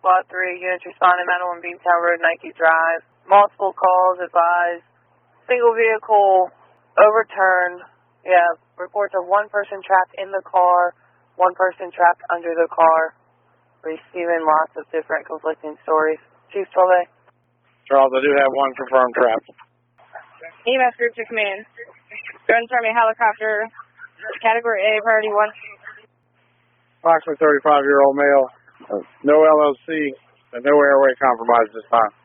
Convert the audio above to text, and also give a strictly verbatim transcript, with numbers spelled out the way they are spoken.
Squad three, units responding, Madeline Beantown Road, Nike Drive. Multiple calls advised. Single vehicle overturned. Yeah, reports of one person trapped in the car, one person trapped under the car. Receiving lots of different conflicting stories. Chief twelve A. Charles, I do have one confirmed trapped. E M S group to command. Go and start me a helicopter, category A, priority one. Approximately thirty-five-year-old male, uh, no L L C, and no airway compromise this time.